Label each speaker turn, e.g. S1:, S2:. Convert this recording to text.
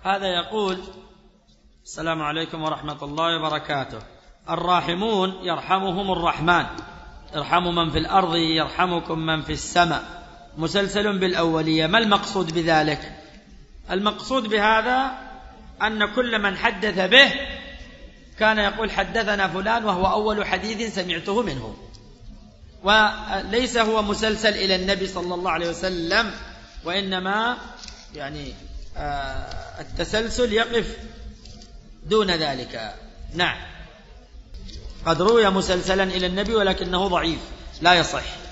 S1: هذا يقول: السلام عليكم ورحمة الله وبركاته. الراحمون يرحمهم الرحمن، ارحموا من في الأرض يرحمكم من في السماء، مسلسل بالأولية. ما المقصود بذلك؟ المقصود بهذا أن كل من حدث به كان يقول: حدثنا فلان، وهو أول حديث سمعته منه، وليس هو مسلسل إلى النبي صلى الله عليه وسلم، وإنما يعني التسلسل يقف دون ذلك. نعم، قد روي مسلسلا إلى النبي ولكنه ضعيف لا يصح.